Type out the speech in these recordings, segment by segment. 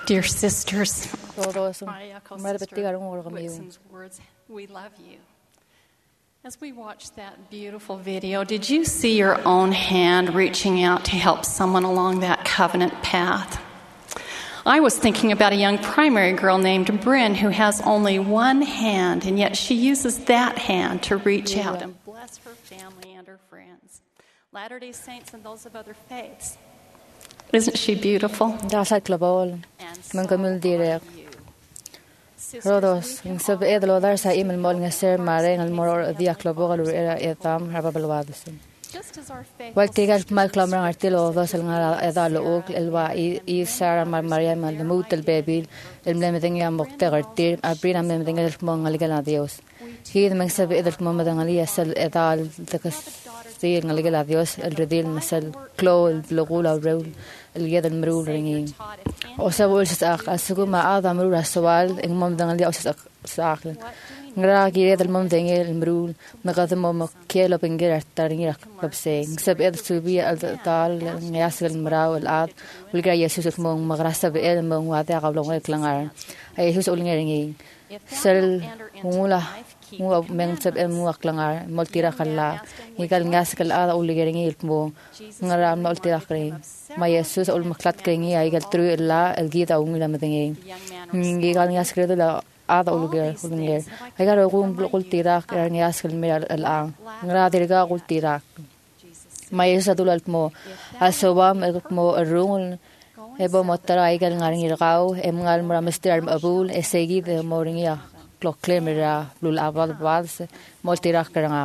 Dear sisters, Todos I echo mar Sister betigar ngor gamiu. Whitson's words. We love you. As we watched that beautiful video, did you see your own hand reaching out to help someone along that covenant path? I was thinking about a young primary girl named Bryn who has only one hand, and yet she uses that hand to reach out and bless her family and her friends, Latter-day Saints and those of other faiths. Isn't she beautiful? Dasal klabol. Man kamil direk. Rodos, in sub edlo dar sa imel mol ngaser mare ngal mor dia klabol era etam rababelwadusen. Wal tigal mal klamran artilo dos el ngala edalo ok elwa I Sarah Maria mal mut el baby el mlemeding ya mokter artir abrina mlemeding el mongal gala Dios. Hid man sab edel momadan ali sel edal takas سير نلقى الأديوس الرديل مثل كلو البلغولة والرول اليد المرول رينين وسبوا الشساق السكو مع أعظم مرول السوال إن ممدن اللي أوسس ساقل نرى كيريد الممدن المرول نقدم مكيلو بنجر ترينير ببسين سب إذا سوبيا الدال نياس المراو العاد والجا يسوس المون مغرسة بإذا المون وهذا قبل ما يكلنار أي يسوس أولين رينين سل مولا مو من سب مو أكلنار ملتيرا كلا يقال ناس كلا هذا أولي جريني الكمو نرى ملتيرا كرين ما يسوس أول مخلط كريني يقال تروي الله الجيد أو ميلا مدينين يقال ناس كلا لا هذا أولي جر يقال يقوم بقول تيراك ناس كلا الآن نرى تيرا قول تيراك ما يسوس دول الكمو السوام الكمو الرول هبو مطرا يقال نارين يرقاو إمغال مرا مستر أبول السيد مورينيا كلوكليمرا بلول أباد بادس ملتيرا كرنا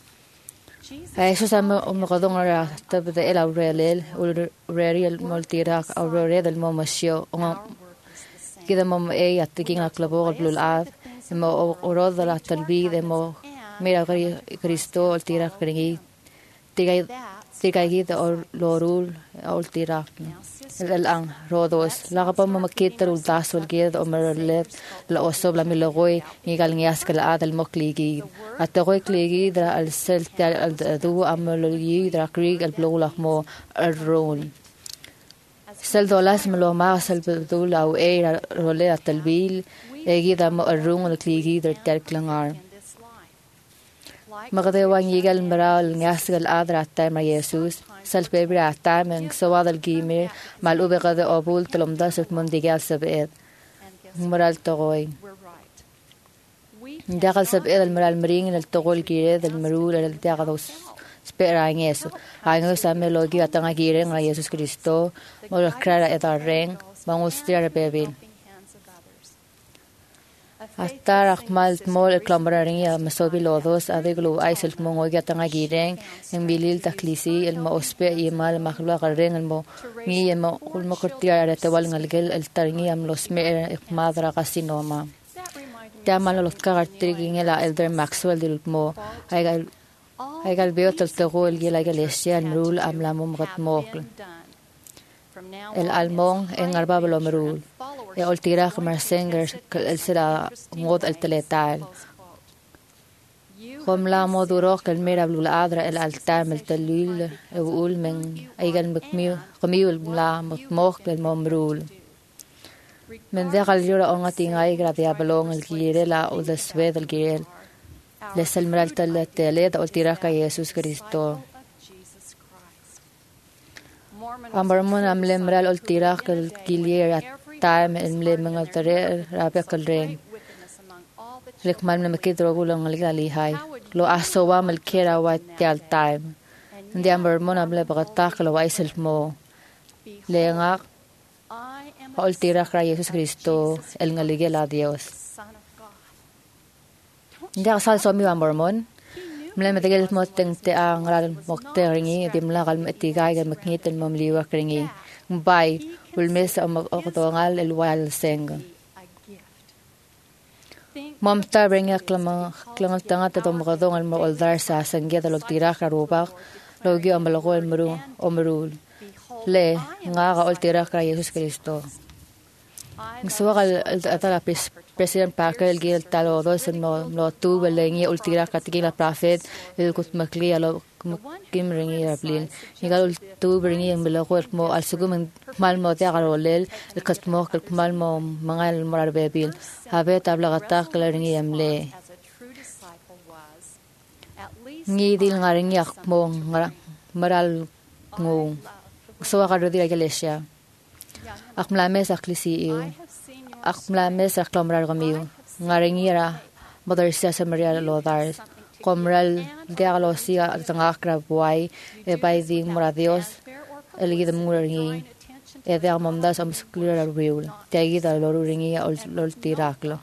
Eso me quedó ahora تبدأ إلى ريال وريال ملتيراك أو ريال الممشيو كده مم إيه يتكين كلبوغ بالعاد إما أوراد على التلبيد إما ميرا كريستو التيراك كرني تيجي أو لورول أو التيراك الآن رودوس لقب ما كيتر والداس والجيد أمر الليت الأصوب لم يلغوي يقال نياس كالعاد المقليجي التغوي كليجي درا السلت الدو أمر اللي درا كريج البلولة مو الرول سل دولاس ملو ما سل بدول أو أي رولي التلبيل يجي دا مو الرول الكليجي درا تركلنار مقدوان يقال مرال نياس كالعاد راتايم يسوس سلف بيبري عتام من سواد الجيمير مالو بقدر أبول تلمداس من دجال سبئة مرال تغوي داخل سبئة المرال مرين التغول جيرد المرول الداخل سبئة عينيس عينيس أمي لوجي أتانا جيرين على يسوع كريستو مركرة إدارين بانوستير بيبين Atar mal mol clambraria masobi lodos adeglo aisel mongoya tanga gireng en bilil taklisi el maospe y mal makhla gareng el mo mi el mo ul mokortia retewal ngalgel el tarngi am los me madra casinoma tamal los características la elder Maxwell del mo aigal beot el tegol gel aigal esian rule am la momrat mokl el almon en arbablo merul التيراخ مرسنجر السلا مود التلاتال قم لا مودوروك الميرا بالعادرة الالتام التليل وقول من ايجان قميو لا مطموخ الممرول من ذاك الجورة أنغتين ايجرا ديابلون الجيريلا ودسويد الجيريل لسلمرا التلات التيراخ يسوس كريستو أمرمون أملمرا التيراخ الجيريل time الملي من الطريق رابع كلرين لك ما من مكيد رجول نلقى هاي لو أحسوا من الكيرا واتيال time عندي أمر منا بلا بغتاق لو أيسل مو ليناق قلت راك يسوع كريستو النلقى لا ديوس عندي أصل سامي أمر من ملا متجلس موتين تأعن على مقترني دي ملا قال متجاي المكنيت المملي وكرني باي والمس أقطعال الوال سينغ ممتا برينيا كلام تانغ تدوم غدون المقدار ساسنجيا دلو تيراخ روباق لو جي أملغو المرول ليه نعاق التيراخ يسوع كريستو نسوق الأطلع president Parker الجيل تالو دوس الموتو بليني التيراخ كتجينا بروفيت الكت مكليا لو kim ringi ablin igal tu bringi mlaqo mo alsugum mal mo ta garolel katmo mal mo mangal morar bebil habe tabla gata ringi amle ngi dil ngaringi akmo maral ngo so garodi iglesia akmlames aklisi akmlames aklamrar gamiu ngaringi ra Mother Sesa Maria Lodars, Comral Dialosia Tangakra Boy, a by the Moradios, a lead the Muringi, a the Amondas obscure real, Tagi the Loringi or Loltiraclo.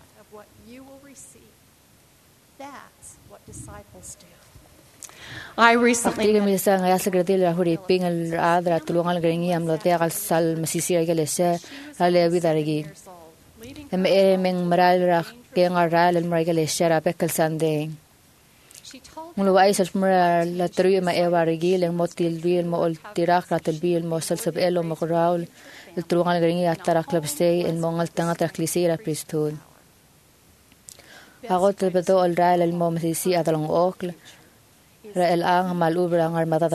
I recently sang a secretary who ping al Adra Tulungal Gringi and Loteal Sal Messisia Galesa, Ale Vidarigi. Meng Maral King or Ral and Margalesha, Peckle Sunday. Muluais of Mural, La Tru, my Eva Regil, and Motil Bill, Mo Tirac, Ratel Mosels of Elo Mocoral, the Truan Gringi at Taraclub Stay, and Mongal Tangata Clisera priesthood. I got the Bedo al Ral and Momsisi at along Oakle. El Ang Maluber ang armada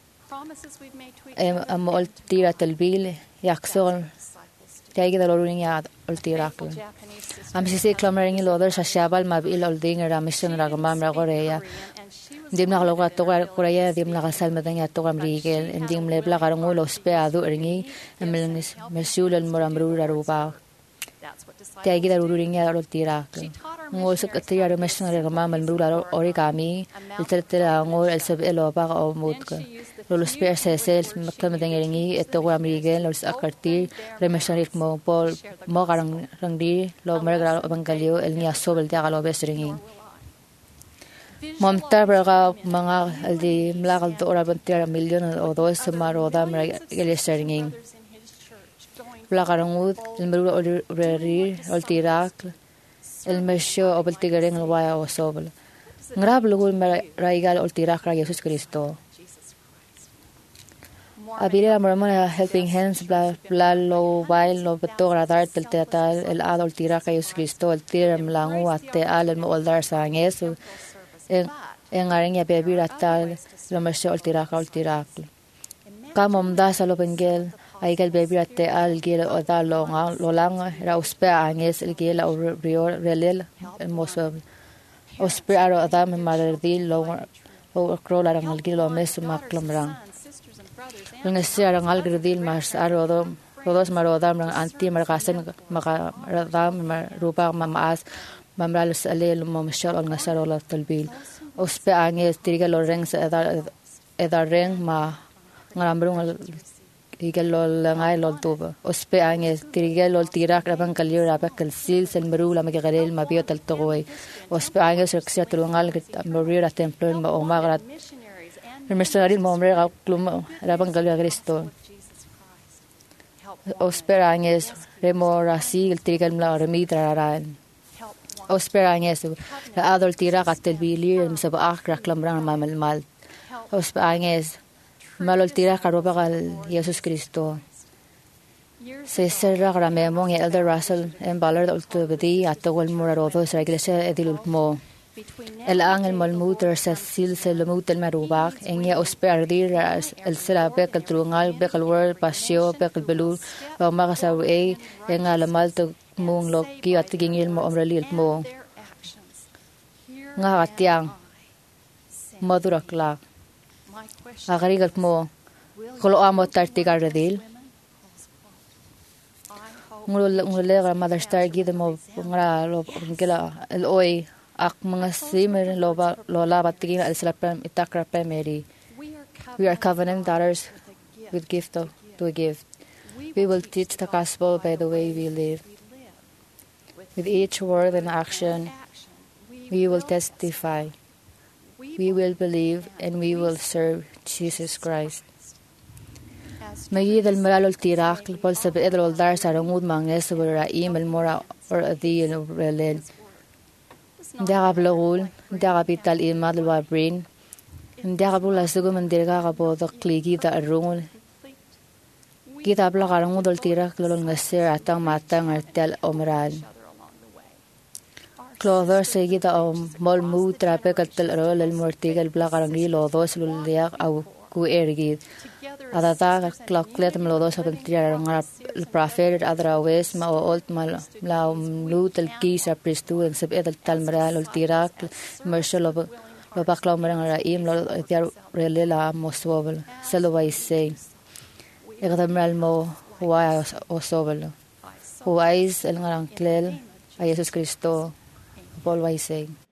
am tira telbil yaksol tagi the loring yad ultirakl am sisi clamoring loder shashabal mabil olding ramishon ragamam ragoreya dimna loga togar koreya dimna gasal madanya togam rigel endim lebla garangul ospe adu ringi emelnis mesul el moramru raruba tagi the loring yad ultirakl ngol sekatria ramishon ragamam almru origami التلتلا ngol el sab elo baga o mudka lo spear sels makam dengelingi eto amrigel los akartir remesharit mo pol mo garang rangdi lo mergra bangalio el nia sobel dia galo besringi momta braga manga aldi mlagal do ora bantia million o dos maro da geleseringi blagarangud el meru ori oltirak el mesho obeltigereng el waya o sobel Ngrab lugul raigal oltirakra Jesus Cristo. Abire amormona helping hands bla lo bail lo betogra dar tel teatal el ad oltirakra Jesus Cristo el tiram langu atte al el moldar sangesu en arenya bebira tal lo mesho oltirakra. Kamom das lo bengel aigal bebira te al gel oda lo lang ra uspe anges el gel o rior relel el moso Ospero Adam Maradil o Crolar and Algilo Mess Maclamran. When a sear and Algradil Mars Arodom, Rodos Marodam and Anti Margasen Maradam Ruba Mamas, Mamralus Alel Momshal on Nasarola Talbil. Ospe Anges Tigalo Rings Eda Ring Ma Narambrung Igalo Langai Loltuba. Ospe Anges Tigalo Tirak Raban Calura Becal Seals and Marula Magarel Mabiotal Toy. Ospe Anges Rexia Tulungal Moria Temple o Magrat. Mercenary Momre Clum Raban Galia Cristo. Ospe Anges Remora Seal Tigal Remitra Ran. Ospe Anges the adult Tirak at Telbili and Sabak Clamran Mamal Mal. Ospe Anges Malol Tirak Robagal Jesus Cristo. Sister Ramemong Elder Russell and Ballard Ultubedi at the Walmurarodos Iglesia Edilmo. El Angel Malmuter Cecil Selamut el Marubak, and ye Osperdir el Sera Becal Trungal, Becal World, Pasio, Becal Belu, or Magasaw A, and Alamalto Moon Loki at Gingilmo Omrelil Mo. Ngatiang Madurakla Agarigal Mo, Coloamo Tartigaradil. Ngulega Mother Star Gidamo Ngala el Oi. Ak mga simer lola batigin al silapem itakra pemeri. We are covenant daughters with gift to a gift. We will teach the gospel by the way we live. With each word and action, we will testify. We will believe and we will serve Jesus Christ. Magid al malal tirak pol sa bedrol dar sa rangud manges wala email mora or adi no relel. Darablaul, Darabital Imad Wabrin, and Darabula Sugum and Dergabo the Cligi the Arungul. Gita Blagarangudal Tirak Lolongaser Atang Matang or Tel Omral. clother seguida o mol mu trape katel rol el mortiga el blagarangri lodos luliak au ku ergid adata clocklet melodos a pentriar el prophet adra wes ma olt mal la lut el kisa pristu en seb el talmral el tirak mershel lo baklamran ra im lo tiar relela moswobel selo vai sei egadamral mo wa osobel huais el ngaranklel a Jesus Cristo Paul vai sei